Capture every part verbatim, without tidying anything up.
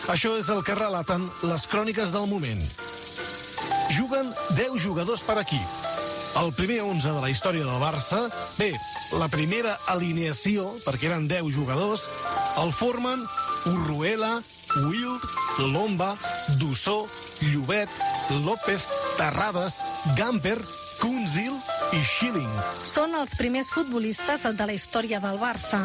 Això és el que relaten les cròniques del moment. Juguen deu jugadors per equip. El primer onze de la història del Barça, bé, la primera alineació, perquè eren deu jugadors, el formen Urruela, Wild, Lomba, Dussó, Llobet, López, Terrades, Gamper, Kunzil i Schilling. Són els primers futbolistes de la història del Barça.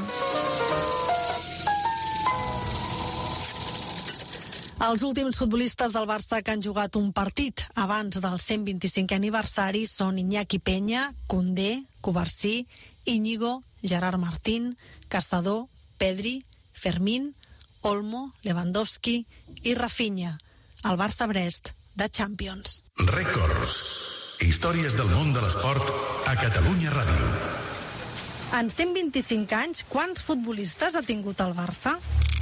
Els últims futbolistes del Barça que han jugat un partit abans del cent vint-i-cinquè aniversari són Iñaki Peña, Koundé, Cubarsí, Íñigo, Gerard Martín, Caçador, Pedri, Fermín, Olmo, Lewandowski i Rafinha. El Barça-Brest de Champions. Rècords. Històries del món de l'esport a Catalunya Ràdio. En cent vint-i-cinc anys, quants futbolistes ha tingut el Barça?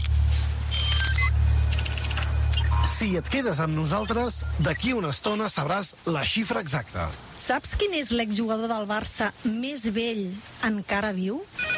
Si et quedes amb nosaltres, d'aquí una estona sabràs la xifra exacta. Saps quin és l'exjugador del Barça més vell encara viu?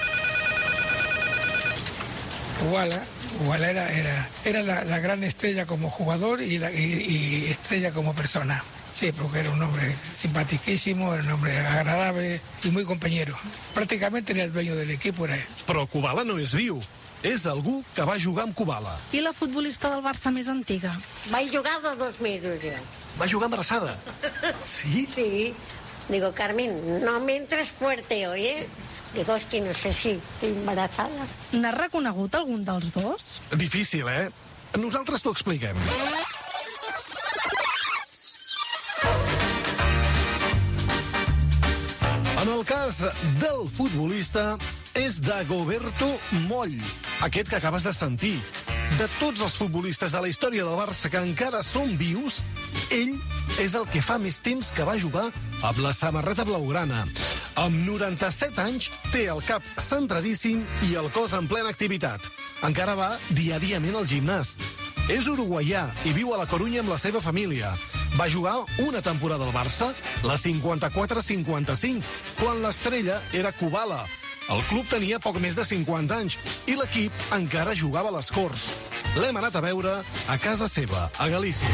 Guala. Guala era, era, era la, la gran estrella como jugador y, la, y, y estrella como persona. Sí, porque era un hombre simpaticísimo, era un hombre agradable y muy compañero. Prácticamente era el dueño del equipo, era él. Però Kubala no és viu. És algú que va jugar amb Kubala. I la futbolista del Barça més antiga? Vaig jugar de dos mesos, jo. Va jugar embarassada? Sí? Sí. Digo, Carmen, no me entres fuerte hoy, ¿eh? Digo, es que no sé si estoy embarazada. N'has reconegut algun dels dos? Difícil, eh? Nosaltres t'ho expliquem. En el cas del futbolista és Dagoberto Moll, aquest que acabes de sentir. De tots els futbolistes de la història del Barça que encara són vius, ell és el que fa més temps que va jugar amb la samarreta blaugrana. Amb noranta-set anys té el cap centradíssim i el cos en plena activitat. Encara va diàriament al gimnàs. És uruguaià i viu a la Corunya amb la seva família. Va jugar una temporada al Barça, la cinquanta-quatre cinquanta-cinc, quan l'estrella era Kubala. El club tenia poc més de cinquanta anys i l'equip encara jugava a les Corts. L'hem anat a veure a casa seva, a Galícia.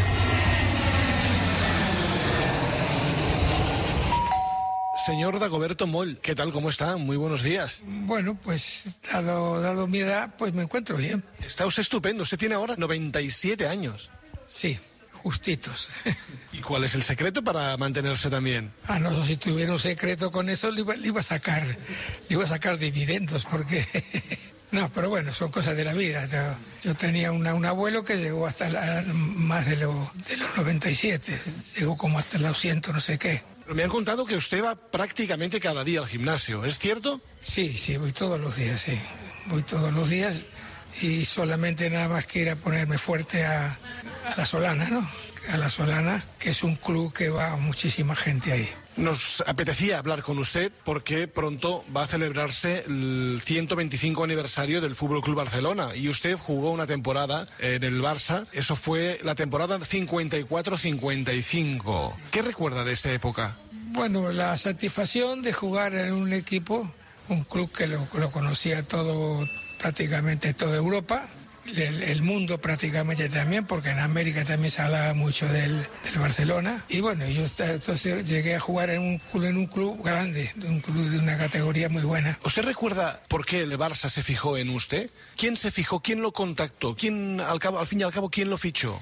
Señor Dagoberto Moll, ¿qué tal? ¿Cómo está? Muy buenos días. Bueno, pues dado, dado mi edad, pues me encuentro bien. Está usted estupendo. Usted tiene ahora noventa y siete años. Sí, justitos. ¿Y cuál es el secreto para mantenerse tan bien? Ah, no, si tuviera un secreto con eso, le iba, le iba a sacar, le iba a sacar dividendos, porque... No, pero bueno, son cosas de la vida. Yo, yo tenía una, un abuelo que llegó hasta la, más de, lo, de los noventa y siete. Llegó como hasta los cien, no sé qué. Pero me han contado que usted va prácticamente cada día al gimnasio, ¿es cierto? Sí, sí, voy todos los días, sí. Voy todos los días y solamente nada más que ir a ponerme fuerte a, a La Solana, ¿no? A La Solana, que es un club que va muchísima gente ahí. Nos apetecía hablar con usted porque pronto va a celebrarse el ciento veinticinco aniversario del Fútbol Club Barcelona y usted jugó una temporada en el Barça. Eso fue la temporada cincuenta y cuatro cincuenta y cinco. ¿Qué recuerda de esa época? Bueno, la satisfacción de jugar en un equipo, un club que lo, lo conocía todo, prácticamente toda Europa. El, el mundo prácticamente también, porque en América también se hablaba mucho del, del Barcelona. Y bueno, yo entonces llegué a jugar en un, en un club grande, un club de una categoría muy buena. ¿Usted recuerda por qué el Barça se fijó en usted? ¿Quién se fijó? ¿Quién lo contactó? ¿Quién, al, cabo, al fin y al cabo, quién lo fichó?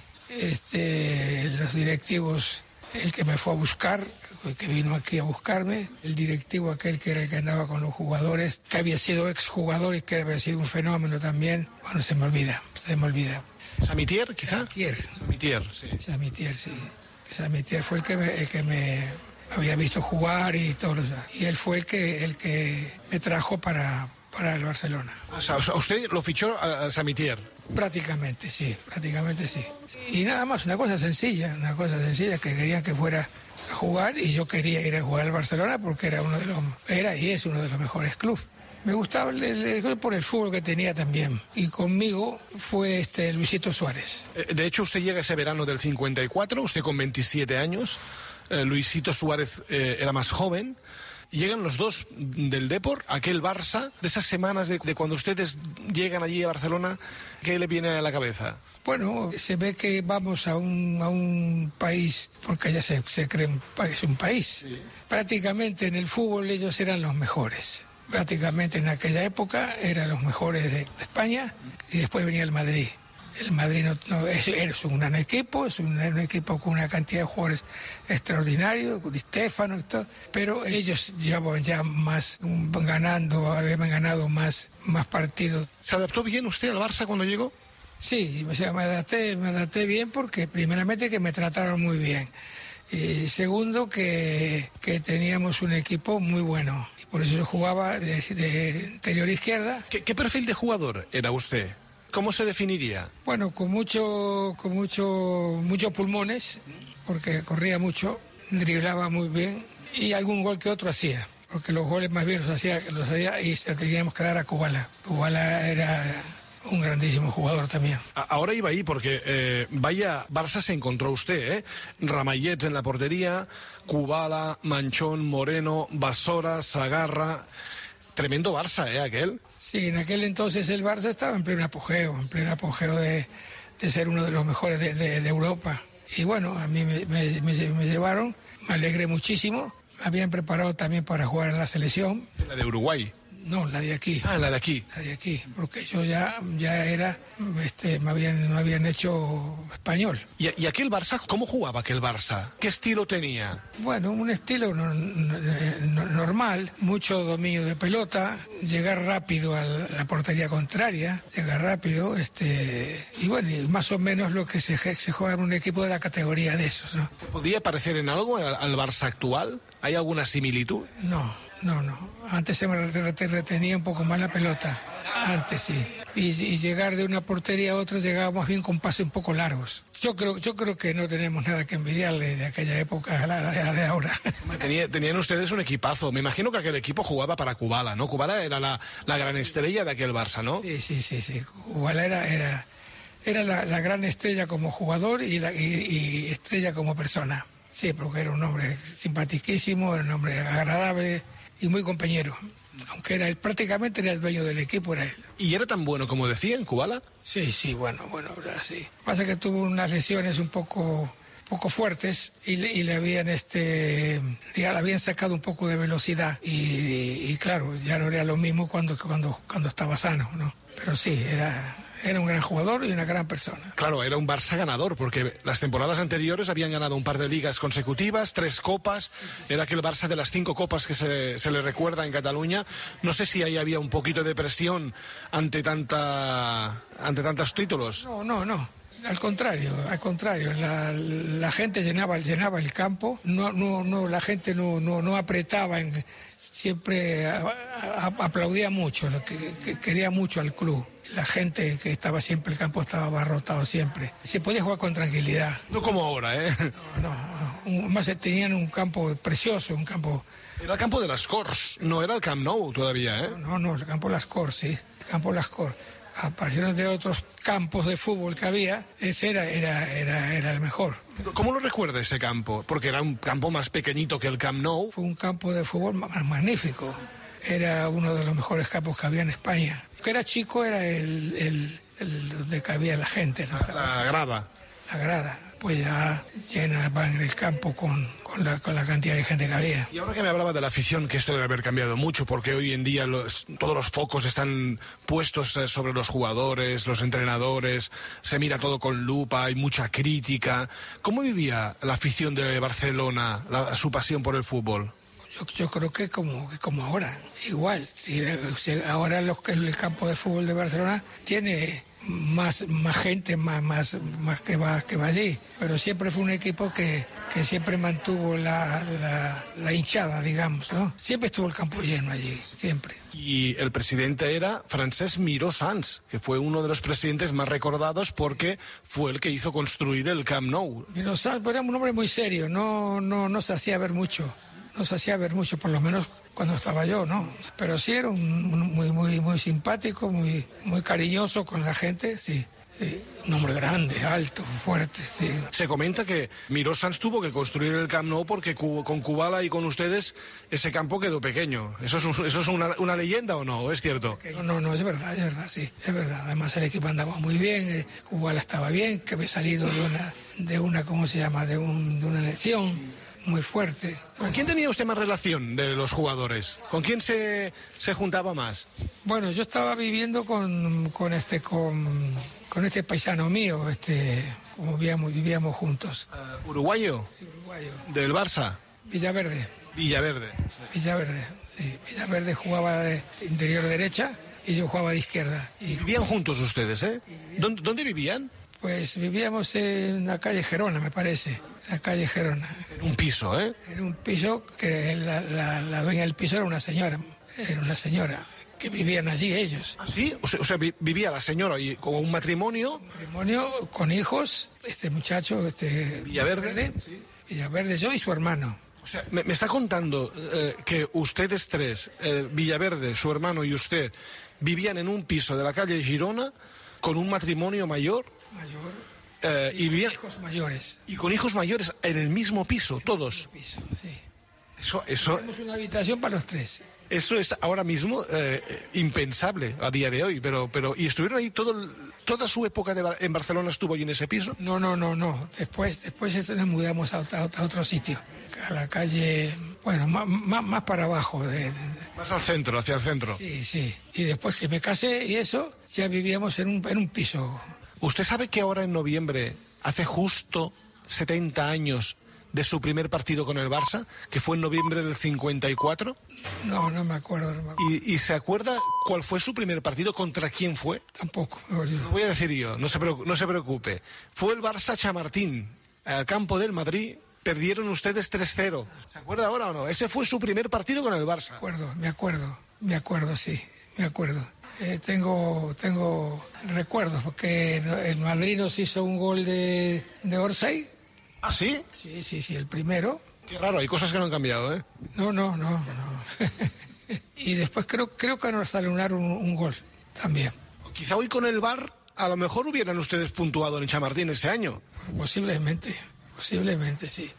Este, los directivos, el que me fue a buscar, el que vino aquí a buscarme, el directivo aquel que era el que andaba con los jugadores, que había sido exjugador y que había sido un fenómeno también. Bueno, se me olvida, se me olvida. ¿Samitier, quizá? Samitier. Samitier, sí. Samitier, sí. Samitier fue el que me, el que me había visto jugar y todo eso. Y él fue el que, el que me trajo para, para el Barcelona. O sea, ¿usted lo fichó a, a Samitier? Prácticamente, sí, prácticamente sí. Y nada más, una cosa sencilla, una cosa sencilla, que querían que fuera a jugar y yo quería ir a jugar al Barcelona porque era uno de los, era y es uno de los mejores clubes. Me gustaba el, el, por el fútbol que tenía también. Y conmigo fue este Luisito Suárez. De hecho, usted llega ese verano del cincuenta y cuatro, usted con veintisiete años, eh, Luisito Suárez eh, era más joven. Llegan los dos del Depor, aquel Barça, de esas semanas de, de cuando ustedes llegan allí a Barcelona, ¿qué le viene a la cabeza? Bueno, se ve que vamos a un, a un país, porque ya se, se cree que es un país. Sí. Prácticamente en el fútbol ellos eran los mejores. Prácticamente en aquella época eran los mejores de, de España y después venía el Madrid. El Madrid no, no, es, es un gran equipo, es un, un equipo con una cantidad de jugadores extraordinarios, con Di Stéfano y todo, pero ellos llevaban ya más ganando, habían ganado más, más partidos. ¿Se adaptó bien usted al Barça cuando llegó? Sí, o sea, me adapté, me adapté bien porque primeramente que me trataron muy bien y segundo que, que teníamos un equipo muy bueno y por eso yo jugaba de, de interior izquierda. ¿Qué, qué perfil de jugador era usted? ¿Cómo se definiría? Bueno, con mucho, con mucho, muchos pulmones, porque corría mucho, driblaba muy bien y algún gol que otro hacía, porque los goles más bien los hacía, los hacía y se teníamos que dar a Kubala. Kubala era un grandísimo jugador también. Ahora iba ahí porque eh, vaya Barça se encontró usted, ¿eh? Ramallets en la portería, Kubala, Manchón, Moreno, Basora, Sagarra. Tremendo Barça, ¿eh? Aquel. Sí, en aquel entonces el Barça estaba en pleno apogeo, en pleno apogeo de, de ser uno de los mejores de, de, de Europa. Y bueno, a mí me, me, me, me llevaron, me alegré muchísimo. Me habían preparado también para jugar en la selección. ¿La de Uruguay? No, la de aquí. Ah, la de aquí. La de aquí, porque yo ya, ya era, este, me habían, me habían hecho español. ¿Y, ¿Y aquel Barça, cómo jugaba aquel Barça? ¿Qué estilo tenía? Bueno, un estilo no, no, no, normal, mucho dominio de pelota, llegar rápido a la portería contraria, llegar rápido, este, y bueno, y más o menos lo que se, se juega en un equipo de la categoría de esos, ¿no? ¿Podría parecer en algo al, al Barça actual? ¿Hay alguna similitud? No. No, no. Antes se me retenía un poco más la pelota. Antes sí. Y, y llegar de una portería a otra llegaba más bien con pases un poco largos. Yo creo, yo creo que no tenemos nada que envidiarle de aquella época a la, a la de ahora. Tenía, tenían ustedes un equipazo. Me imagino que aquel equipo jugaba para Kubala, ¿no? Kubala era la, la gran estrella de aquel Barça, ¿no? Sí, sí, sí, sí. Kubala era, era, era la, la gran estrella como jugador y, la, y, y estrella como persona. Sí, porque era un hombre simpaticísimo, era un hombre agradable y muy compañero, aunque era él, prácticamente era el dueño del equipo, era él. ¿Y era tan bueno como decían, Kubala? Sí, sí, bueno, bueno, sí. Pasa que tuvo unas lesiones un poco, poco fuertes y, y le habían, este, ya le habían sacado un poco de velocidad y, y, y claro, ya no era lo mismo cuando, cuando, cuando estaba sano, ¿no? Pero sí, era... Era un gran jugador y una gran persona. Claro, era un Barça ganador, porque las temporadas anteriores habían ganado un par de ligas consecutivas, tres copas. Era aquel Barça de las cinco copas que se, se le recuerda en Cataluña. No sé si ahí había un poquito de presión ante tanta ante tantos títulos. No, no, no. Al contrario, al contrario. La, la gente llenaba, llenaba el campo. No, no, no, la gente no, no, no apretaba. En, siempre a, a, aplaudía mucho, que, que quería mucho al club. La gente que estaba siempre, el campo estaba abarrotado siempre. Se podía jugar con tranquilidad. No como ahora, ¿eh? No, no. Más tenían un campo precioso, un campo... Era el campo de las Corts, no era el Camp Nou todavía, ¿eh? No, no, el campo de las Corts, sí. El campo de las Corts. A partir de otros campos de fútbol que había, ese era, era, era, era el mejor. ¿Cómo lo recuerda ese campo? Porque era un campo más pequeñito que el Camp Nou. Fue un campo de fútbol magnífico. Era uno de los mejores campos que había en España. Lo que era chico era el, el, el donde cabía la gente, ¿no? La grada. La grada. Pues ya llena el campo con, con, la, con la cantidad de gente que había. Y ahora que me hablaba de la afición, que esto debe haber cambiado mucho, porque hoy en día los, todos los focos están puestos sobre los jugadores, los entrenadores, se mira todo con lupa, hay mucha crítica. ¿Cómo vivía la afición de Barcelona, la, su pasión por el fútbol? Yo, yo creo que como, como ahora, igual. Si, si ahora los, el campo de fútbol de Barcelona tiene más, más gente más, más, más que, va, que va allí, pero siempre fue un equipo que, que siempre mantuvo la, la, la hinchada, digamos, ¿no? Siempre estuvo el campo lleno allí, siempre. Y el presidente era Francesc Miró Sans, que fue uno de los presidentes más recordados porque fue el que hizo construir el Camp Nou. Miró Sans era un hombre muy serio, no, no, no se hacía ver mucho. No se hacía ver mucho, por lo menos cuando estaba yo, ¿no? Pero sí era un, un muy, muy, muy simpático, muy, muy cariñoso con la gente, sí. Sí. Un hombre grande, alto, fuerte, sí. Se comenta que Miró Sans tuvo que construir el Camp Nou porque con Kubala y con ustedes ese campo quedó pequeño. ¿Eso es, un, eso es una, una leyenda o no? ¿Es cierto? No, no, no, es verdad, es verdad, sí, es verdad. Además el equipo andaba muy bien, eh, Kubala estaba bien, que había salido de una, de una ¿cómo se llama?, de, un, de una lesión muy fuerte. ¿Con quién tenía usted más relación de los jugadores? ¿Con quién se, se juntaba más? Bueno, yo estaba viviendo con, con este con, con este paisano mío, este, como vivíamos, vivíamos juntos. Uh, ¿Uruguayo? Sí, uruguayo. ¿Del Barça? Villaverde. Villaverde. Sí. Villaverde, sí. Villaverde jugaba de interior derecha y yo jugaba de izquierda. Y vivían juntos ustedes, ¿eh? ¿Dónde, ¿Dónde vivían? Pues vivíamos en la calle Gerona, me parece. La calle Gerona. En un piso, ¿eh? En un piso que la, la, la dueña del piso era una señora. Era una señora que vivían allí ellos. ¿Ah, sí? O sea, o sea vivía la señora y con un matrimonio. Un matrimonio con hijos, este muchacho, este. Villaverde. Villaverde, sí. Villaverde, yo y su hermano. O sea, me, me está contando eh, que ustedes tres, eh, Villaverde, su hermano y usted, vivían en un piso de la calle Girona con un matrimonio mayor. Mayor. Eh, y, y vivían, hijos mayores. Y con hijos mayores en el mismo piso, todos. En el mismo piso, sí. Eso, eso. Tenemos una habitación para los tres. Eso es ahora mismo eh, impensable a día de hoy, pero, pero ¿y estuvieron ahí todo, toda su época de, en Barcelona estuvo allí en ese piso? No, no, no, no. Después, después nos mudamos a, a, a otro sitio, a la calle, bueno, más, más, más para abajo. De, de... Más al centro, hacia el centro. Sí, sí. Y después que me casé y eso, ya vivíamos en un, en un piso. ¿Usted sabe que ahora en noviembre hace justo setenta años de su primer partido con el Barça, que fue en noviembre del cincuenta y cuatro? No, no me acuerdo. No me acuerdo. ¿Y, ¿Y se acuerda cuál fue su primer partido? ¿Contra quién fue? Tampoco. Lo voy a decir yo, no se, preocupe, no se preocupe. Fue el Barça Chamartín, al campo del Madrid. Perdieron ustedes tres cero. ¿Se acuerda ahora o no? Ese fue su primer partido con el Barça. Me acuerdo, me acuerdo, me acuerdo, sí, me acuerdo. Eh, tengo, tengo recuerdos, porque el Madrid nos hizo un gol de, de Orsay. ¿Ah, sí? Sí, sí, sí, el primero. Qué raro, hay cosas que no han cambiado, ¿eh? No, no, no, no. Y después creo, creo que nos alumnaron un, un gol también. Quizá hoy con el V A R a lo mejor hubieran ustedes puntuado en Chamartín ese año. Posiblemente, posiblemente, sí.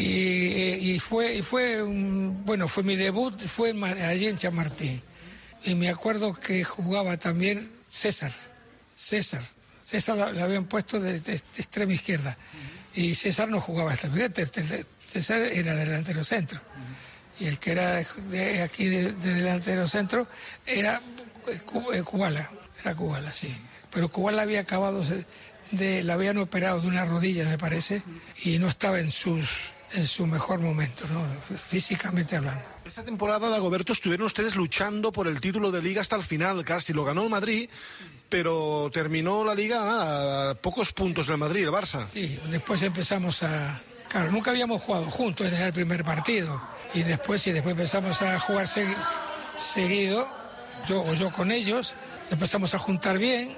Y, y fue, y fue un, bueno, fue mi debut, fue allí en Chamartín. Y me acuerdo que jugaba también César, César. César le habían puesto de, de, de extrema izquierda. Y César no jugaba hasta el César era delantero centro. Y el que era de aquí de, de delantero centro era Kubala, era Kubala, sí. Pero Kubala había acabado, de, la habían operado de una rodilla, me parece, y no estaba en sus... en su mejor momento, ¿no? Físicamente hablando. Esta temporada, Dagoberto, estuvieron ustedes luchando por el título de Liga hasta el final, casi lo ganó el Madrid, pero terminó la Liga nada, a pocos puntos del Madrid, el Barça. Sí, después empezamos a... Claro, nunca habíamos jugado juntos desde el primer partido, y después, y después empezamos a jugar segui... seguido, yo o yo con ellos, empezamos a juntar bien,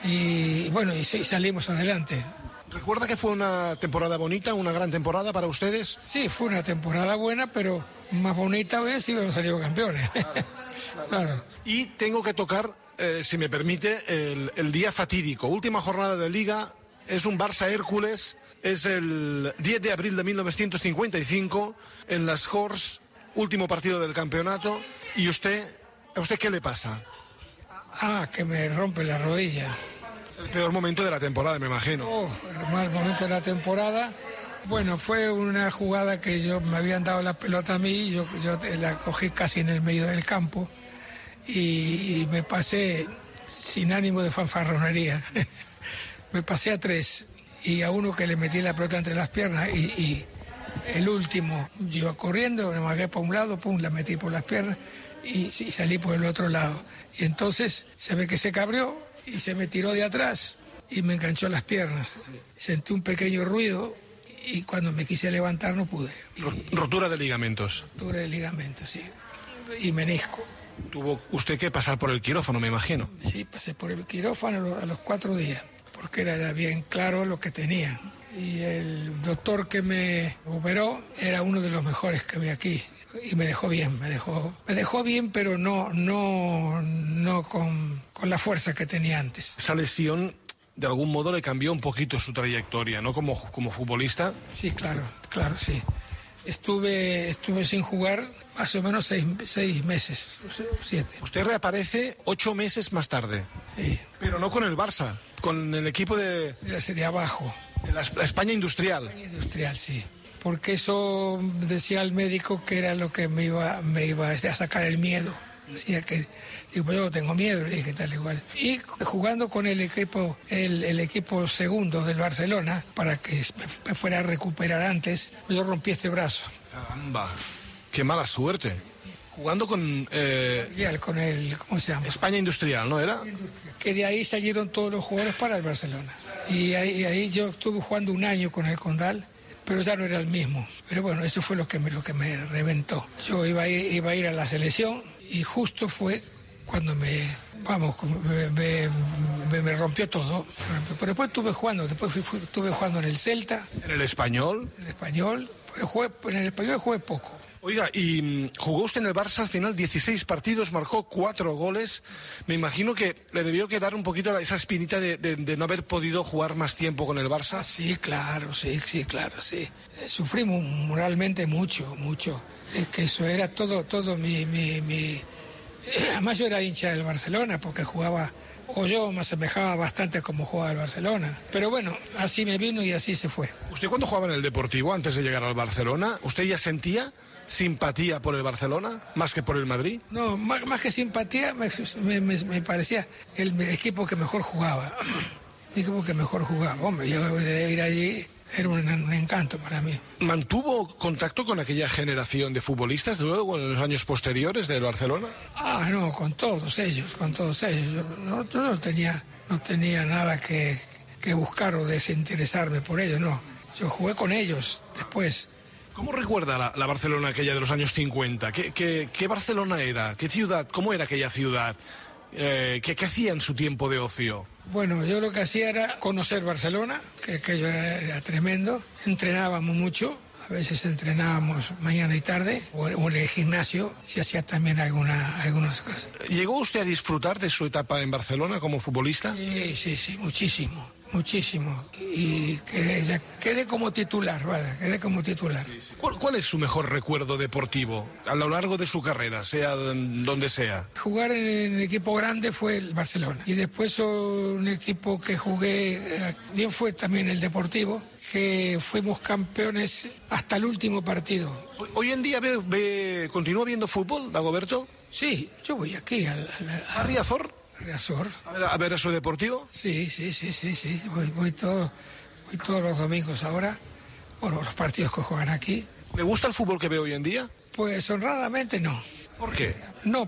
y bueno, y sí, salimos adelante. ¿Recuerda que fue una temporada bonita, una gran temporada para ustedes? Sí, fue una temporada buena, pero más bonita vez si hubiéramos salido campeones. Claro. Y tengo que tocar, eh, si me permite, el, el día fatídico. Última jornada de Liga, es un Barça-Hércules, es el diez de abril de mil novecientos cincuenta y cinco, en las Corts, último partido del campeonato. ¿Y usted, a usted qué le pasa? Ah, que me rompe la rodilla. El peor momento de la temporada, me imagino. Oh, el mal momento de la temporada. Bueno, fue una jugada que yo me habían dado la pelota a mí, yo, yo la cogí casi en el medio del campo y, y me pasé sin ánimo de fanfarronería. Me pasé a tres y a uno que le metí la pelota entre las piernas y, y el último, yo corriendo, me amagué por un lado, pum, la metí por las piernas y, y salí por el otro lado. Y entonces se ve que se cabreó y se me tiró de atrás y me enganchó las piernas. Sentí un pequeño ruido y cuando me quise levantar no pude. Rotura de ligamentos. Rotura de ligamentos, sí. Y menisco. Tuvo usted que pasar por el quirófano, me imagino. Sí, pasé por el quirófano a los cuatro días, porque era ya bien claro lo que tenía. Y el doctor que me operó era uno de los mejores que vi aquí. Y me dejó bien, me dejó, me dejó bien, pero no, no, no con, con la fuerza que tenía antes. Esa lesión de algún modo le cambió un poquito su trayectoria, ¿no? Como, como futbolista. Sí, claro, claro, sí. Estuve, estuve sin jugar más o menos seis, seis meses, siete. Usted reaparece ocho meses más tarde. Sí. Pero no con el Barça, con el equipo de... De, de abajo. De la, la España industrial. España industrial, sí. Porque eso decía el médico que era lo que me iba, me iba a sacar el miedo. Decía que, digo, pues yo no tengo miedo, le dije tal igual. Y jugando con el equipo, el, el equipo segundo del Barcelona, para que me fuera a recuperar antes, yo rompí este brazo. Caramba, qué mala suerte. Jugando con... Eh, con el, ¿cómo se llama? España Industrial, ¿no era? Que de ahí salieron todos los jugadores para el Barcelona. Y ahí, ahí yo estuve jugando un año con el Condal, pero ya no era el mismo. Pero bueno, eso fue lo que me, lo que me reventó. Yo iba a ir, iba a ir a la selección y justo fue cuando me, vamos, me, me, me, me rompió todo. Pero después estuve jugando, después fui, fui, estuve jugando en el Celta. ¿En el Español? En el Español, pero jugué, en el Español jugué poco. Oiga, y jugó usted en el Barça al final dieciséis partidos, marcó cuatro goles. Me imagino que le debió quedar un poquito esa espinita de, de, de no haber podido jugar más tiempo con el Barça. Sí, claro, sí, sí, claro, sí. Eh, sufrí moralmente mucho, mucho. Es que eso era todo, todo mi... mi, mi... Además yo era hincha del Barcelona porque jugaba, o yo me asemejaba bastante como jugaba el Barcelona. Pero bueno, así me vino y así se fue. ¿Usted cuando jugaba en el Deportivo, antes de llegar al Barcelona, usted ya sentía simpatía por el Barcelona más que por el Madrid? No, más, más que simpatía me, me, me parecía el, el equipo que mejor jugaba. El equipo que mejor jugaba. Hombre, yo de ir allí era un, un encanto para mí. ¿Mantuvo contacto con aquella generación de futbolistas luego en los años posteriores del Barcelona? Ah, no, con todos ellos, con todos ellos. Yo no, yo no tenía, no tenía nada que, que buscar o desinteresarme por ellos, no. Yo jugué con ellos después. ¿Cómo recuerda la, la Barcelona aquella de los años cincuenta? ¿Qué, qué, qué Barcelona era? ¿Qué ciudad? ¿Cómo era aquella ciudad? Eh, ¿qué, ¿Qué hacía en su tiempo de ocio? Bueno, yo lo que hacía era conocer Barcelona, que aquello era, era tremendo. Entrenábamos mucho, a veces entrenábamos mañana y tarde, o, o en el gimnasio se hacía también alguna, algunas cosas. ¿Llegó usted a disfrutar de su etapa en Barcelona como futbolista? Sí, sí, sí, muchísimo. Muchísimo. Y quedé, ya quedé como titular, vale, quedé como titular. Sí, sí. ¿Cuál, ¿Cuál es su mejor recuerdo deportivo a lo largo de su carrera, sea donde sea? Jugar en el equipo grande fue el Barcelona. Y después un equipo que jugué, bien fue también el Deportivo, que fuimos campeones hasta el último partido. Hoy, hoy en día ve, ve, ¿continúa viendo fútbol, Dagoberto? Sí, yo voy aquí al... al, al... ¿A Riazor? Riazor. A ver, a ver a su Deportivo. Sí, sí, sí, sí, sí. Voy, voy, todo, voy todos los domingos ahora, por los partidos que juegan aquí. ¿Le gusta el fútbol que ve hoy en día? Pues honradamente no. ¿Por qué? No,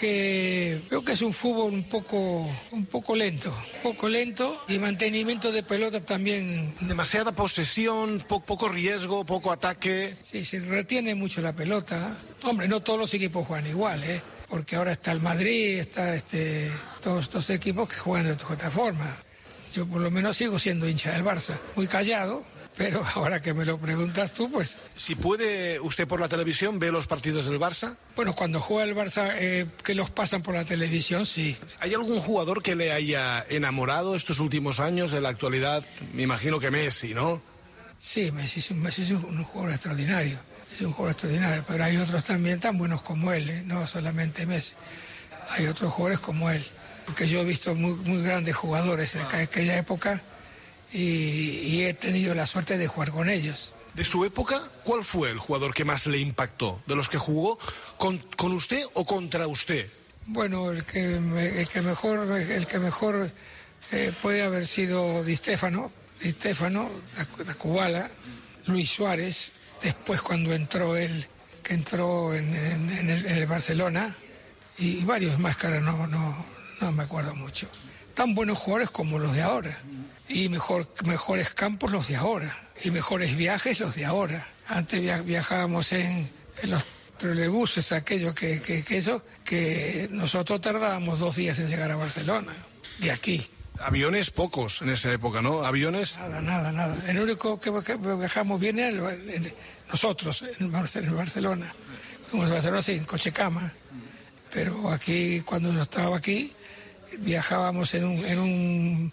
porque veo que es un fútbol un poco, un poco lento, un poco lento y mantenimiento de pelota también. Demasiada posesión, po poco riesgo, poco ataque. Sí, se retiene mucho la pelota. Hombre, no todos los equipos juegan igual, ¿eh? Porque ahora está el Madrid, está este, todos estos equipos que juegan de otra forma. Yo por lo menos sigo siendo hincha del Barça, muy callado, pero ahora que me lo preguntas tú, pues... Si puede usted por la televisión ver los partidos del Barça. Bueno, cuando juega el Barça, eh, que los pasan por la televisión, sí. ¿Hay algún jugador que le haya enamorado estos últimos años de la actualidad? Me imagino que Messi, ¿no? Sí, Messi, Messi es un jugador extraordinario. Es un jugador extraordinario, pero hay otros también tan buenos como él, ¿eh? No solamente Messi. Hay otros jugadores como él, porque yo he visto muy, muy grandes jugadores en aquella época y, y he tenido la suerte de jugar con ellos. De su época, ¿cuál fue el jugador que más le impactó? ¿De los que jugó con, con usted o contra usted? Bueno, el que, el que mejor, el que mejor eh, puede haber sido Di Stéfano, Di Stéfano, la Kubala, Luis Suárez. Después cuando entró él, que entró en, en, en, el, en el Barcelona, y, y varios más que ahora no, no, no me acuerdo mucho. Tan buenos jugadores como los de ahora, y mejor, mejores campos los de ahora, y mejores viajes los de ahora. Antes via, viajábamos en, en los trolebuses, aquello que, que, que eso, que nosotros tardábamos dos días en llegar a Barcelona, de aquí. Aviones pocos en esa época, ¿no? Aviones... Nada, nada, nada. El único que viajamos bien era el, el, nosotros, en Barcelona. Fuimos a Barcelona, sí, en coche cama. Pero aquí, cuando yo estaba aquí, viajábamos en un, en un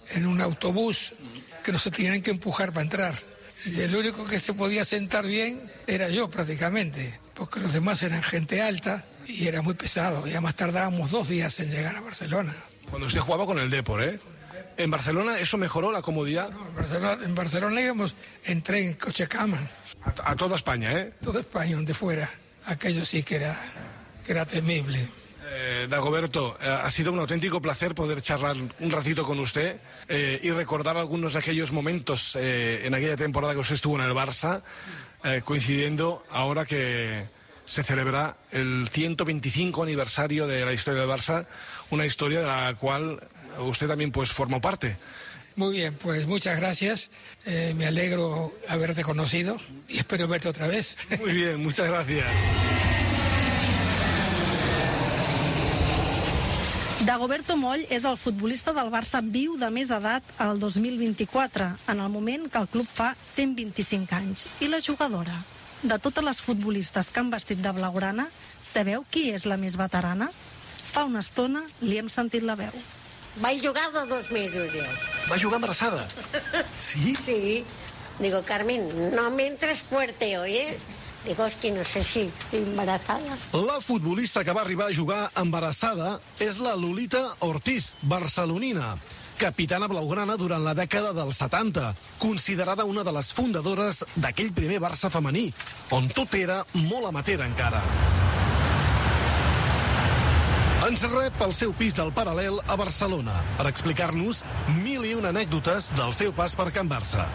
en un autobús que nos tenían que empujar para entrar. Y el único que se podía sentar bien era yo prácticamente, porque los demás eran gente alta y era muy pesado. Y además tardábamos dos días en llegar a Barcelona. Cuando usted jugaba con el Depor, ¿eh? ¿En Barcelona eso mejoró la comodidad? No, en Barcelona, en Barcelona íbamos en tren, coche cama. A, a toda España, ¿eh? Toda España, donde fuera. Aquello sí que era, que era temible. Eh, Dagoberto, eh, ha sido un auténtico placer poder charlar un ratito con usted eh, y recordar algunos de aquellos momentos eh, en aquella temporada que usted estuvo en el Barça, eh, coincidiendo ahora que se celebra el ciento veinticinco aniversario de la historia del Barça, una historia de la cual usted también pues formó parte. Muy bien, pues muchas gracias. Eh, me alegro haberte conocido y espero verte otra vez. Muy bien, muchas gracias. Dagoberto Moll és el futbolista del Barça viu de més edat al dos mil vint-i-quatre, en el moment que el club fa cent vint-i-cinc anys. I la jugadora? De totes les futbolistes que han vestit de blaugrana, sabeu qui és la més veterana? Fa una estona li hem sentit la veu. Vaig jugar de dos mesos, jo. Va jugar embarassada? Sí? Sí. Digo, Carmen, no me entres fuerte hoy, ¿eh? Digo, hosti, no sé si estoy embarazada. La futbolista que va arribar a jugar embarassada és la Lolita Ortiz, barcelonina, capitana blaugrana durant la dècada dels setanta, considerada una de les fundadores d'aquell primer Barça femení, on tot era molt amateur encara. Ens rep al seu pis del Paral·lel a Barcelona per explicar-nos mil i una anècdotes del seu pas per Can Barça.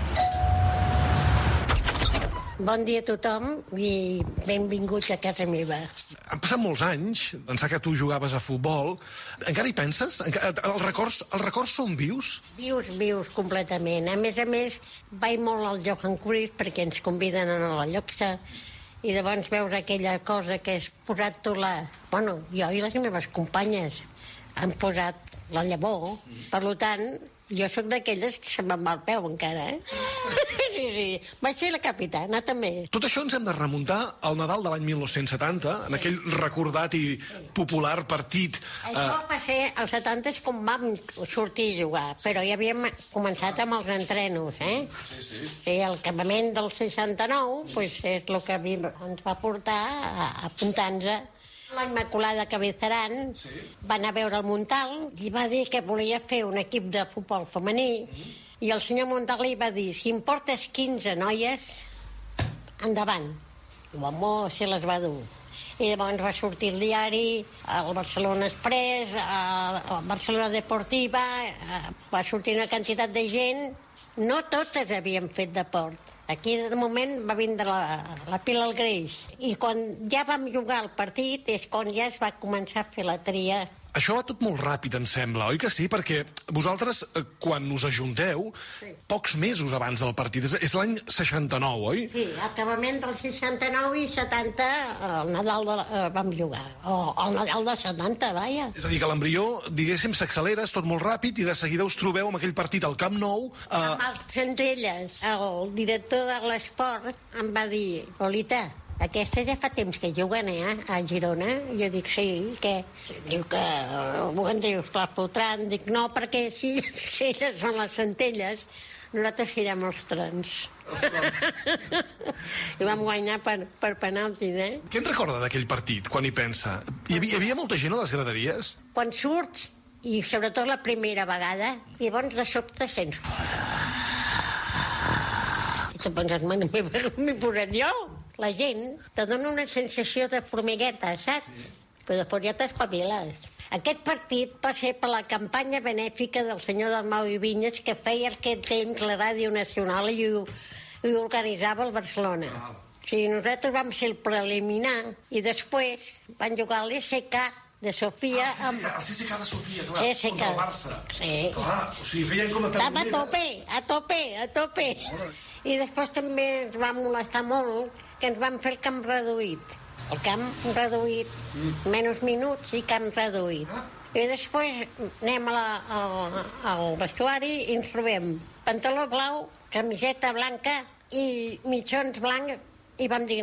Bon dia a tothom i benvinguts a casa meva. Han passat molts anys, pensar que tu jugaves a futbol. Encara hi penses? Els records, els records són vius? Vius, vius, completament. A més a més, vaig molt al Johan Cruyff perquè ens conviden a la llocsa i llavors veus aquella cosa que és posat tu la... Bueno, jo i les meves companyes han posat la llavor, per tant, jo sóc d'aquelles que se me'n va el peu encara, eh? Sí, sí, vaig ser la capitana també. Tot això ens hem de remuntar al Nadal de l'any mil nou-cents setanta, en aquell recordat i popular partit. Això va ser als setanta com vam sortir a jugar, però ja havíem començat amb els entrenos, eh? Sí, sí. Sí, el campament del seixanta-nou pues, és el que ens va portar a apuntar-nos. La Immaculada Cabezarán sí. Va anar a veure el Montal i va dir que volia fer un equip de futbol femení mm. i el senyor Montal li va dir, si em portes quinze noies, endavant. I l'home se les va dur. I llavors va sortir el diari, el Barcelona Express, el Barcelona Deportiva, va sortir una quantitat de gent. No totes havien fet deport. Aquí, de moment, va vindre la, la pila al greix. I quan ja vam jugar el partit és quan ja es va començar a fer la tria. Això va tot molt ràpid, em sembla, oi que sí? Perquè vosaltres, quan us ajunteu, sí. Pocs mesos abans del partit, és, és l'any seixanta-nou, oi? Sí, acabament del seixanta-nou i setanta, el Nadal de, eh, vam jugar. O el Nadal de setanta, vaja. És a dir, que l'embrió, diguéssim, s'accelera, és tot molt ràpid, i de seguida us trobeu amb aquell partit al Camp Nou. Eh... Amb els Centelles, el director de l'esport em va dir, Lolita, aquestes ja fa temps que juguen, eh, a Girona. Jo dic, sí, què? Diu que ho en dius, la fotran. Dic, no, perquè si, si elles són les Centelles, nosaltres firem els trons. Els trons. I vam guanyar per, per penaltis, eh? Què en recorda d'aquell partit, quan hi pensa? Hi havia, hi havia molta gent a les graderies? Quan surts, i sobretot la primera vegada, i llavors de sobte sents... I te penses, m'he posat jo? La gent te dona una sensació de formigueta, saps? Sí. Però després ja t'espaviles. Aquest partit va ser per la campanya benèfica del senyor Dalmau i Vinyes que feia aquest temps la Ràdio Nacional i ho, i ho organitzava el Barcelona. Ah. Sí, nosaltres vam ser el preliminar i després van jugar a l'E S K de Sofia... Ah, el C S K de Sofia, clar, contra el Barça. Sí. Clar, o sigui, feien com a Estava a tope, a tope, a tope. I després també ens va molestar molt que ens van fer el camp reduït. El camp reduït, mm. menys minuts i camp reduït. Ah. I després anem a la, al, al vestuari i ens trobem pantaló blau, camiseta blanca i mitjons blancs i vam dir...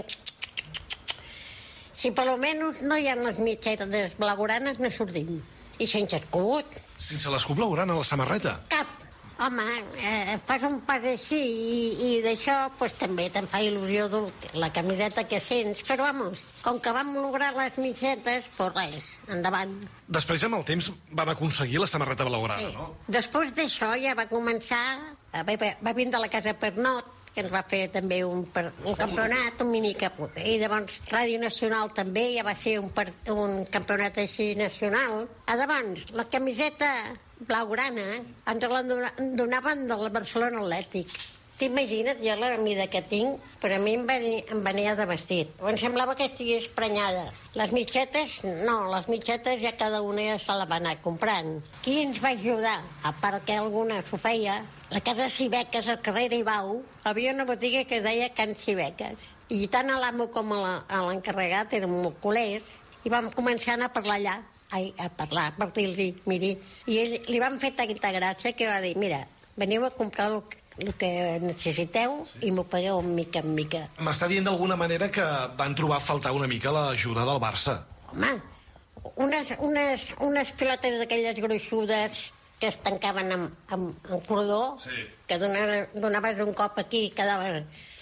Si per almenys no hi ha les mitgetes blaugranes no sortim. I sense escut. Sense l'escut blaugrana a la samarreta? Cap. Home, eh, fas un pas així i, i d'això pues, també te'n fa il·lusió la camiseta que sents, però vamos, com que vam lograr les mitgetes, pues res, endavant. Després, amb el temps, van aconseguir la samarreta blaugrana, Sí. no? Després d'això ja va començar, a, va, va vindre a la casa Pernot, que ens va fer també un, per, un campionat, un minicamp. I llavors Ràdio Nacional també ja va ser un, per, un campionat així nacional. A llavors, la camiseta blaugrana ens la donaven del Barcelona Atlètic. T'imagina't, jo la mida que tinc, però a mi em venia, em venia de vestit. Em semblava que estigués prenyada. Les mitgetes, no, les mitgetes ja cada una ja se la va anar comprant. Qui ens va ajudar? A part que alguna s'ho feia, la casa Cibeques, al carrer Ibau, havia una botiga que es deia Can Cibeques. I tant a l'amo com a l'encarregat eren molt culers, i vam començar a anar a parlar allà, ai, a parlar, per dir-li, miri. I ell, li van fer tanta gràcia que va dir, mira, veniu a comprar el que el que necessiteu i m'ho pagueu mica en mica. M'està dient d'alguna manera que van trobar a faltar una mica l'ajuda del Barça. Home, unes, unes, unes pilotes d'aquelles gruixudes que es tancaven amb, amb, amb cordó, sí. Que donaves, donaves un cop aquí i quedaves...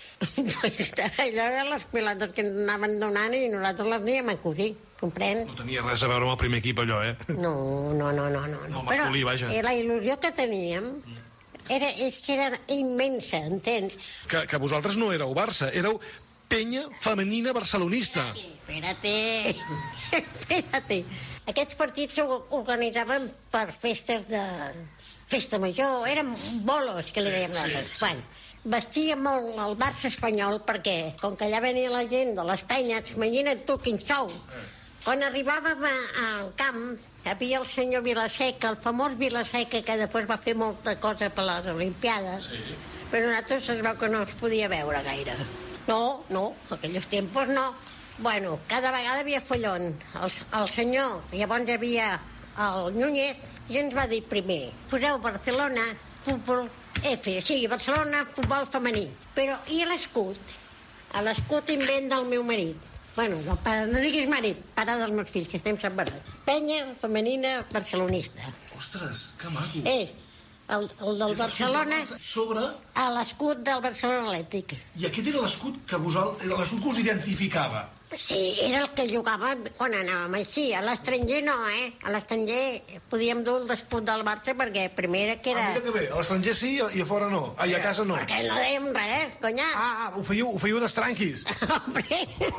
Allò eren les pilotes que ens anaven donant i nosaltres les aníem a cosir, comprèn? No tenia res a veure amb el primer equip, allò, eh? No, no, no, no. no. No, masculí, vaja. Però la il·lusió que teníem... Era, era immensa, entens? Que, que vosaltres no éreu Barça, éreu penya femenina barcelonista. Espérate, espérate. Aquests partits s'organitzaven per festes de... festa major, eren bolos, que li dèiem nosaltres. Sí, sí. Bueno, vestia molt el Barça espanyol perquè, com que allà venia la gent de les penyes, imagina't tu quin xou. Quan arribàvem a, al camp, hi havia el senyor Vilaseca, el famós Vilaseca, que després va fer molta cosa per les Olimpiades, sí. Però nosaltres es veu que no es podia veure gaire. No, no, en aquells temps no. Bueno, cada vegada havia follon. El, el senyor, llavors hi havia el Núñez, i ens va dir primer, poseu Barcelona, futbol F, sí, Barcelona, futbol femení. Però, i l'escut? A l'escut invent del meu marit. Bueno, no, pare, no diguis marit, pare dels meus fills, que estem separats. Penya femenina barcelonista. Ostres, que maco. És el, el del és Barcelona sobre... a l'escut del Barcelona Atlètic. I aquest era l'escut que, vosal... l'escut que us identificava. Sí, era el que jugàvem quan anàvem així. A l'estranger no, eh? A l'estranger podíem dur el desput del Barça perquè primer era que era... Ah, mira que bé, a l'estranger sí i a fora no. Ah, i a casa no. Perquè no dèiem res, conya. Ah, ah, ho fèieu, ho fèieu d'estranquis. Hombre!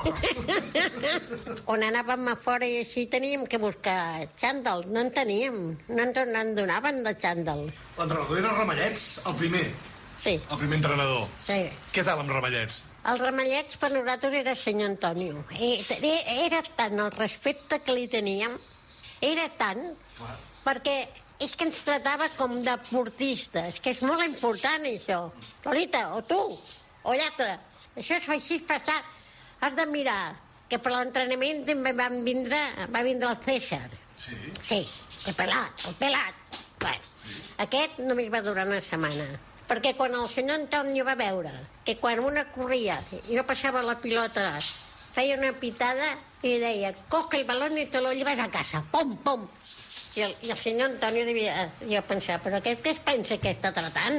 On anàvem a fora i així teníem que buscar xàndals. No en teníem. No ens en donaven de xàndal. L'entrenador era Ramallets, el primer. Sí. El primer entrenador. Sí. Què tal amb Ramallets? Els Ramallets per nosaltres era senyor Antonio. Era tant el respecte que li teníem, era tant, perquè és que ens tratava com deportistes, que és molt important això. Lolita, o tu, o l'altre, això és així passat. Has de mirar que per l'entrenament també van vindre, va vindre el César. Sí? Sí, el pelat, el pelat. Bueno, aquest només va durar una setmana. Perquè quan el senyor Antonio va veure que quan una corria i no passava la pilota, feia una pitada i deia, coge el balón i te lo llevas a casa, pom, pom. I el, i el senyor Antonio devia, devia pensar, però aquest què es pensa que està tratant?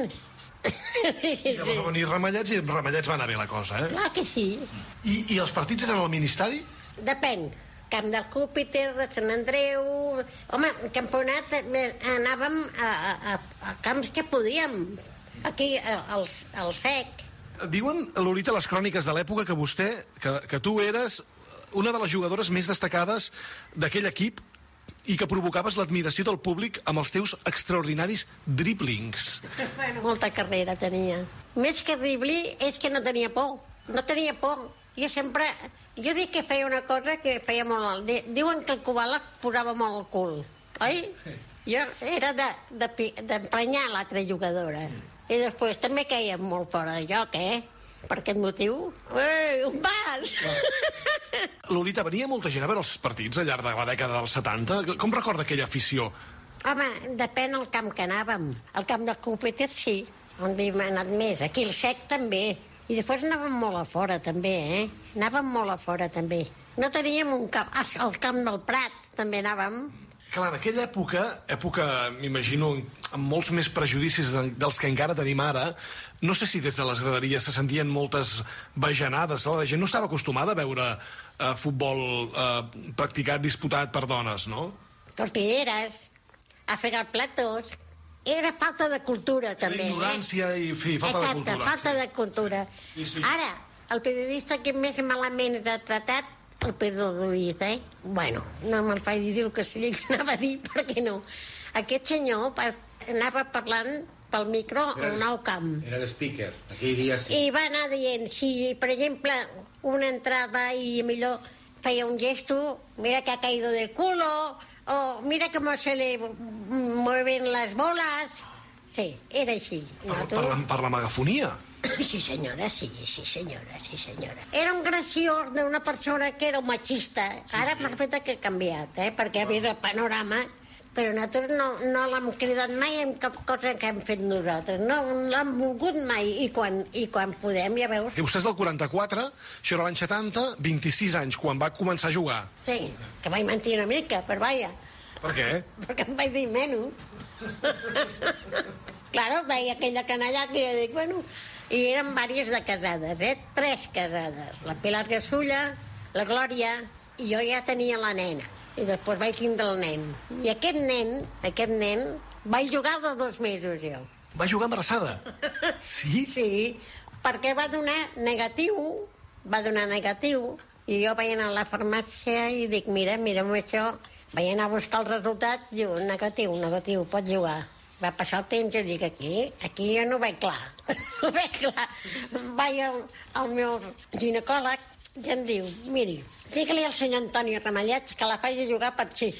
Sí, sí, I llavors va venir Ramallets i Ramallets va anar bé la cosa, eh? Clar que sí. I, i els partits eren al ministadi? Depèn. Camp del Júpiter, de Sant Andreu... Home, campionat anàvem a, a, a camps que podíem. Aquí, al, al sec. Diuen, Lolita, les cròniques de l'època que vostè, que, que tu eres una de les jugadores més destacades d'aquell equip i que provocaves l'admiració del públic amb els teus extraordinaris driblings. Bueno, molta carrera tenia. Més que driblir és que no tenia por. No tenia por. Jo sempre... Jo dic que feia una cosa que feia molt... Diuen que el Kubala posava molt el cul, oi? Sí. Jo era d'emprenyar de, de l'altra jugadora. I després també quèiem molt fora de joc, eh? Per aquest motiu. Ei, un pas! Lolita, venia molta gent a veure els partits al llarg de la dècada dels setanta? Com recorda aquella afició? Home, depèn del camp que anàvem. Al camp del Júpiter sí, on havíem anat més. Aquí el sec també. I després anàvem molt a fora també, eh? Anàvem molt a fora també. No teníem un camp... Ah, al camp del Prat també anàvem. Clar, en aquella època, època, m'imagino, amb molts més prejudicis dels que encara tenim ara. No sé si des de les graderies se sentien moltes bajanades. La gent no estava acostumada a veure eh, futbol eh, practicat, disputat per dones, no? Tortilleres, a fregar platos. Era falta de cultura, també. Era ignorància eh? i, fi, falta Exacte, de cultura. Exacte, falta sí. de cultura. Sí, sí. Ara, el periodista que més malament ha tratat, el Pedro Ruiz, eh? Bueno, no me'l faig dir el que sigui que anava a dir, perquè no. Aquest senyor anava parlant pel micro al Nou Camp. Era l'speaker, aquell dia sí. I va anar dient, si per exemple una entrada i millor feia un gesto, mira que ha caído del culo, o mira com se le mueven les bolas. Sí, era així. Per, per, la, per la megafonia? Sí, senyora, sí, sí, senyora, sí, senyora. Era un graciós d'una persona que era un machista. Ara sí, sí. Perfecte que ha canviat, eh? Perquè ha vist el panorama, però nosaltres no, no l'hem cridat mai en cap cosa que hem fet nosaltres. No l'hem volgut mai, i quan, i quan podem, ja veus... I vostè és del quaranta-quatre, això era l'any setanta, vint-i-sis anys, quan va començar a jugar. Sí, que vaig mentir una mica, però vaja. Per què? Perquè em vaig dir menys. Claro, veia aquella canalla que jo dic, bueno... I eren diverses de casades, eh? Tres casades. La Pilar Gasulla, la Glòria, i jo ja tenia la nena. I després vaig tindre el nen. I aquest nen, aquest nen, vaig jugar de dos mesos, jo. Va jugar embarassada? Sí? Sí, perquè va donar negatiu, va donar negatiu, i jo vaig anar a la farmàcia i dic, mira, mira'm això. Vaig anar a buscar els resultats, diu, negatiu, negatiu, pots jugar. Va passar el temps i dic, aquí, aquí jo no ho veig clar. No ho veig clar. Vaig al, al meu ginecòleg i em diu, miri, digue-li al senyor Antoni Ramallets que la faig de jugar per sis.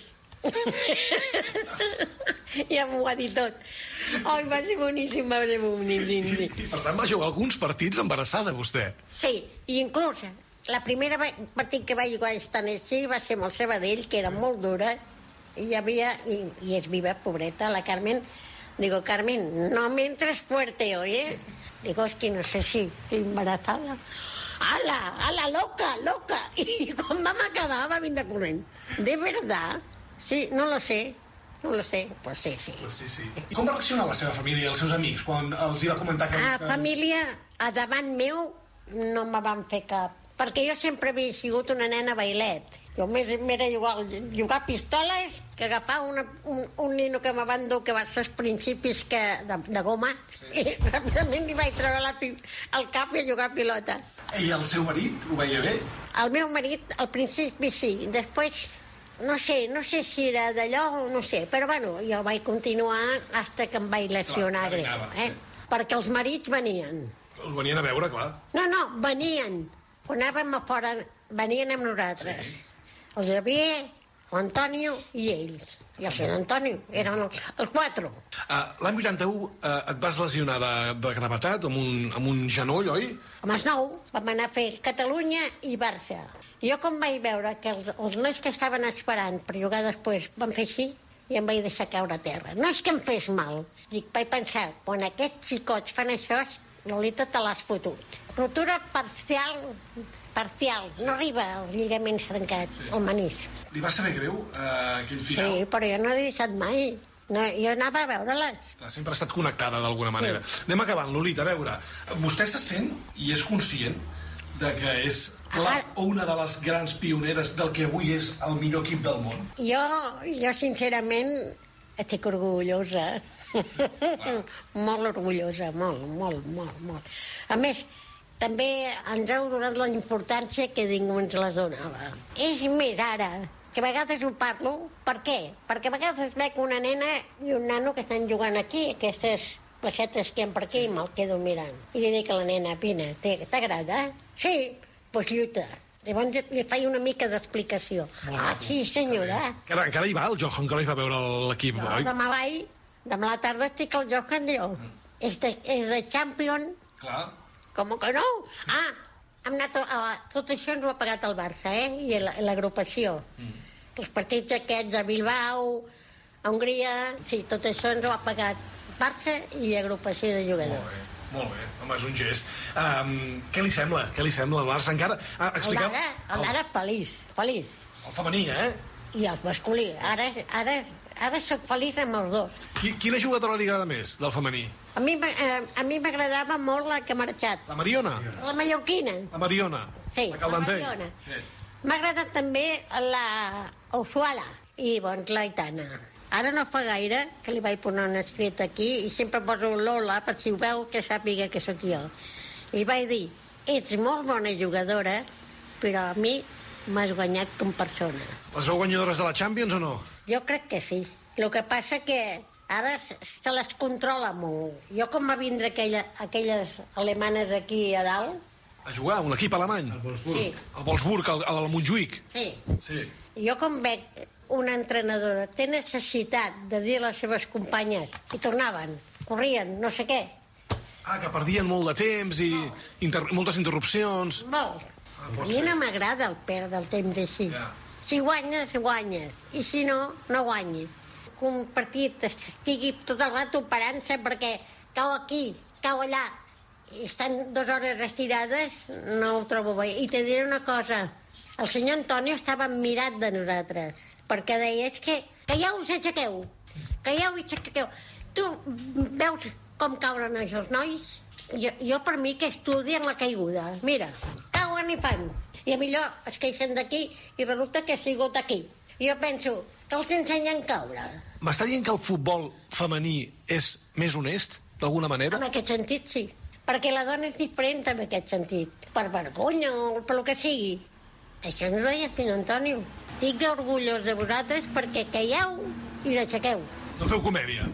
Ja m'ho ha dit tot. Ai, va ser boníssim, va ser boníssim. I, I per tant va jugar alguns partits embarassada, vostè? Sí, i inclús la primera partit que va jugar estant així va ser amb el Sabadell, que era molt dura, i hi havia, i, i és viva, pobreta, la Carmen. Digo, Carmen, no me entres fuerte, oye. Digo, es que no sé si estoy embarazada. ¡Hala, hala, loca, loca! I quan vam acabar va vindre corrent. ¿De verdad? Sí, no lo sé. No lo sé. Pues sí, sí. Pues sí, sí. I com va reaccionar la seva família i els seus amics quan els hi va comentar que... A família, a davant meu, no me van fer cap. Perquè jo sempre havia sigut una nena bailet. Jo més m'era jugar, jugar pistoles que agafar una, un, un nino que me van dur que va ser als principis que, de, de goma, sí. I ràpidament li vaig treure la, el cap i a jugar a pilota. I el seu marit ho veia bé? El meu marit al principi sí, després no sé, no sé si era d'allò o no sé, però bueno, jo vaig continuar fins que em vaig lesionar greu, eh? Sí. Perquè els marits venien. Us venien a veure, clar. No, no, venien. Quan anàvem a fora, venien amb nosaltres. Sí. El Javier, l'Antonio i ells. I el senyor Antonio, eren els, els quatre. Uh, L'any vuitanta-u uh, et vas lesionar de, de gravetat amb un, amb un genoll, oi? Amb els nou vam anar a fer Catalunya i Barça. I jo com vaig veure que els, els nois que estaven esperant per jugar després van fer així, i em vaig deixar caure a terra. No és que em fes mal. Dic, vaig pensar, quan aquests xicots fan això, Lolita, te l'has fotut. Rotura parcial... parcial, no arriba als lligaments trencats, al menisc. Li va saber greu, uh, aquell final? Sí, però jo no he deixat mai. No, jo anava a veure-les. Sempre ha estat connectada d'alguna manera. Sí. Anem acabant, Lolita, a veure, vostè se sent i és conscient de que és la, o una de les grans pioneres del que avui és el millor equip del món? Jo, jo sincerament, estic orgullosa. Molt orgullosa, molt, molt, molt, molt. A més, també ens heu donat la importància que ningú ens les donava. És més ara, que a vegades ho parlo. Per què? Perquè a vegades veig una nena i un nano que estan jugant aquí, aquestes placetes que hi ha per aquí, i me'l quedo mirant. I li dic a la nena, vine, t'agrada? Sí, doncs pues lluita. Llavors li faig una mica d'explicació. Ah, sí, senyora. Encara, encara hi va el Johan Cruyff a veure l'equip, no, oi? Demà vaig, demà a la tarda estic al Johan, jo. És de, és de Champion. Clar. Com que no? Ah, hem anat a, a, tot això ens ho ha pagat el Barça, eh? I l'agrupació. Mm. Els partits aquests a Bilbao, a Hongria, sí, tot això ens ho ha pagat Barça i agrupació de jugadors. Molt bé, molt bé. Home, és un gest. Um, què li sembla? Què li sembla el Barça encara? Ah, expliqueu... El Lara, el Lara feliç, feliç. El femení, eh? I el masculí. Ara, ara ara sóc feliç amb els dos. Qui, quina jugadora li agrada més, del femení? A mi, eh, a mi m'agradava molt la que ha marxat. La Mariona? La mallorquina. La Mariona. Sí, la Caldentell. La Mariona. Sí. M'ha agradat també la Usuala i, doncs, la Aitana. Ara no fa gaire que li vaig posar un escrit aquí i sempre poso Lola, per si ho veu, que sàpiga que sóc jo. I vaig dir, ets molt bona jugadora, però a mi m'has guanyat com persona. Les veu guanyadores de la Champions o no? Jo crec que sí. El que passa que ara se les controla molt. Jo com va vindre aquella, aquelles alemanes aquí a dalt... A jugar, un equip alemany? El Wolfsburg. Sí. El Wolfsburg, el, el Montjuïc? Sí. Sí. Jo com veig una entrenadora té necessitat de dir a les seves companyes i tornaven, corrien, no sé què. Ah, que perdien molt de temps i inter moltes interrupcions. Molt. Ah, a mi no m'agrada el perdre el temps així. Yeah. Si guanyes, guanyes. I si no, no guanyes. Que un partit estigui tot el rato parant-se perquè cau aquí, cau allà, i estan dues hores estirades, no ho trobo bé. I te diré una cosa, el senyor Antonio estava mirat de nosaltres, perquè deia, és que calleu i s'aixequeu, calleu i s'aixequeu. Tu veus com cauen això els nois? Jo, jo per mi que estudien la caiguda. Mira, cauen i fan. I a millor es queixen d'aquí i resulta que ha sigut aquí. Jo penso que els ensenyen a caure. M'està dient que el futbol femení és més honest, d'alguna manera? En aquest sentit, sí. Perquè la dona és diferent en aquest sentit. Per vergonya o per lo que sigui. Això ens ho deia senyor Antonio. Estic orgullós de vosaltres perquè calleu i l'aixequeu. No feu comèdia.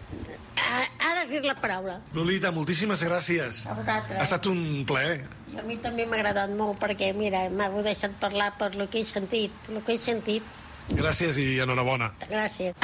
Ara has dit la paraula. Lolita, moltíssimes gràcies. A vosaltres. Ha estat un plaer. I a mi també m'ha agradat molt perquè, mira, m'heu deixat parlar per lo que he sentit. El que he sentit. Gràcies i enhorabona. Gràcies.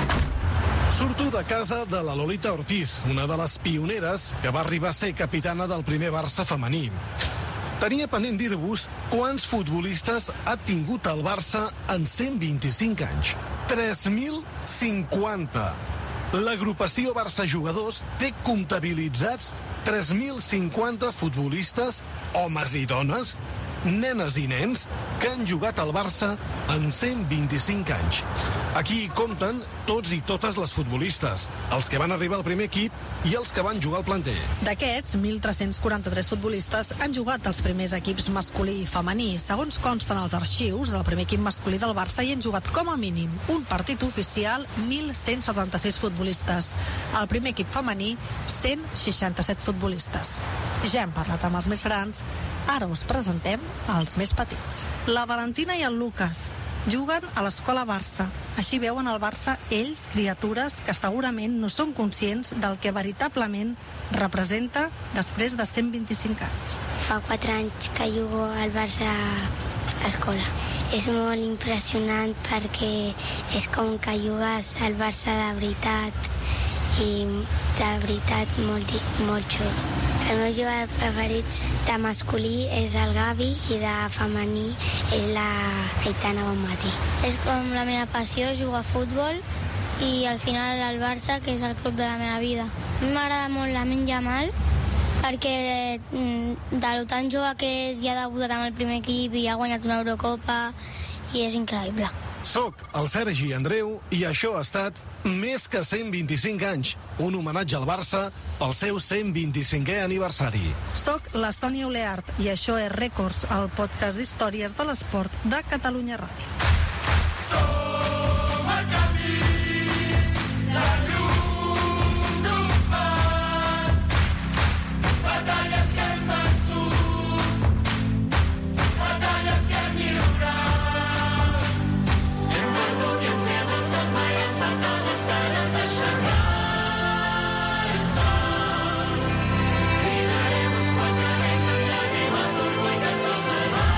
Surto de casa de la Lolita Ortiz, una de les pioneres que va arribar a ser capitana del primer Barça femení. Tenia pendent dir-vos quants futbolistes ha tingut el Barça en cent vint-i-cinc anys. tres mil cinquanta. L'agrupació Barça Jugadors té comptabilitzats tres mil cinquanta futbolistes, homes i dones, nenes i nens, que han jugat al Barça en cent vint-i-cinc anys. Aquí compten tots i totes les futbolistes, els que van arribar al primer equip i els que van jugar al planter. D'aquests, mil tres-cents quaranta-tres futbolistes han jugat als primers equips masculí i femení. Segons consten els arxius, el primer equip masculí del Barça hi han jugat com a mínim un partit oficial mil cent setanta-sis futbolistes. El primer equip femení, cent seixanta-set futbolistes. Ja hem parlat amb els més grans, ara us presentem els més petits. La Valentina i el Lucas juguen a l'escola Barça. Així veuen el Barça ells, criatures que segurament no són conscients del que veritablement representa després de cent vint-i-cinc anys. Fa quatre anys que jugo al Barça a escola. És molt impressionant perquè és com que jugues al Barça de veritat i de veritat molt, molt xulo. Els meus jugadors preferits de masculí és el Gavi i de femení és la Aitana Bonmatí. És com la meva passió, jugar a futbol i al final el Barça, que és el club de la meva vida. A mi m'agrada molt Lamine Yamal perquè de lo tan jove que és ja ha debutat amb el primer equip i ha guanyat una Eurocopa i és increïble. Soc el Sergi Andreu i això ha estat més que cent vint-i-cinc anys, un homenatge al Barça pel seu cent vint-i-cinquè aniversari. Soc la Sònia Oleart i això és Rècords, el podcast d'històries de l'esport de Catalunya Ràdio. Som el camí, la llum d'un far, batalles que hem vençut, batalles que hem lliurat. Hem perdut i ens hem alçat, mai han faltat les ganes d'aixecar el sol. Cridarem els quatre vents amb llàgrimes d'orgull que som del Barça.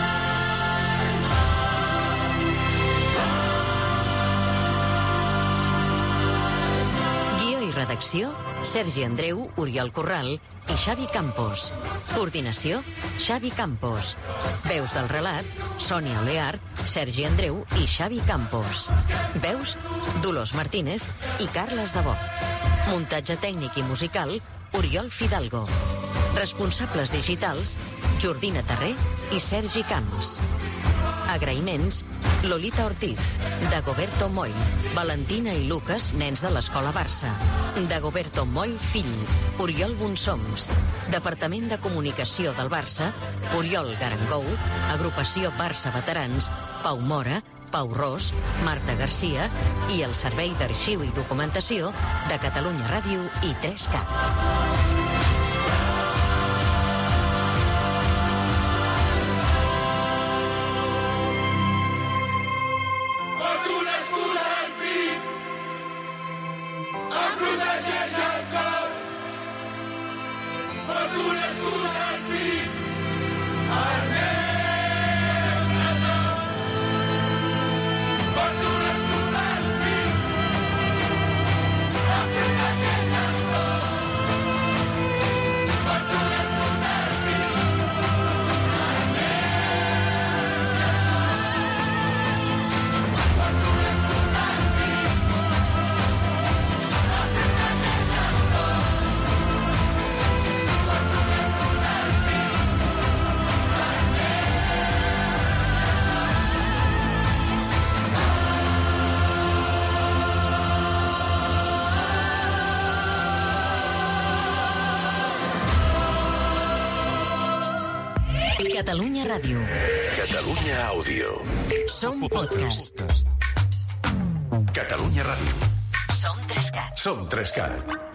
Redacció, Sergi Andreu, Oriol Corral i Xavi Campos. Coordinació, Xavi Campos. Veus del relat, Sònia Oleart, Sergi Andreu i Xavi Campos. Veus, Dolors Martínez i Carles Debò. Muntatge tècnic i musical, Oriol Fidalgo. Responsables digitals, Jordina Terré i Sergi Camps. Agraïments, Lolita Ortiz, Dagoberto Moll, Valentina i Lucas, nens de l'Escola Barça. Dagoberto Moll, fill, Oriol Bonsoms. Departament de Comunicació del Barça, Oriol Garangou, Agrupació Barça Veterans, Pau Mora, Pau Ros, Marta Garcia i el Servei d'Arxiu i Documentació de Catalunya Ràdio i tres cat. Catalunya Ràdio. Catalunya Àudio. Som podcast. Catalunya Ràdio. Som tres cat. Som tres cat.